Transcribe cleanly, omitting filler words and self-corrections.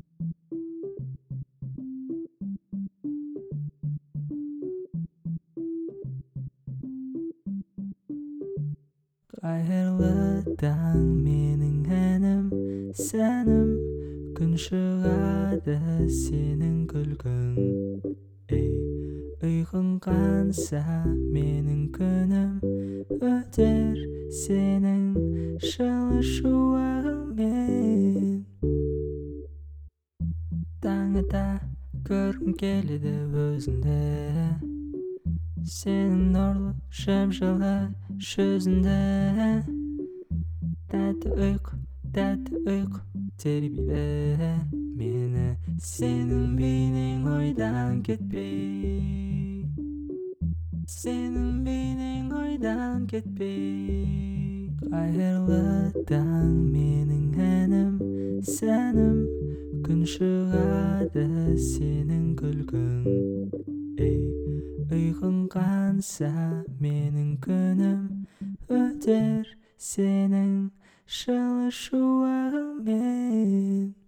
Қайырлы таң менің әнім, сәнім, күн шығады сенің күлкің. Ұйқың қанса менің күнім, өтер сенің жылы шуағыңмен. Таң ата көргім келеді өзіңді, сенің нұрлы жып-жылы жүзіңді. Тәтті ұйқы тербейді мені, сенің бейнең ойдан кетпей, сенің бейнең ойдан кетпей. Қайырлы таң менің әнім, сәнім, күн шығады сенің күлкің. Ұйқың қанса менің күнім, өтер сенің жылы шуағыңмен.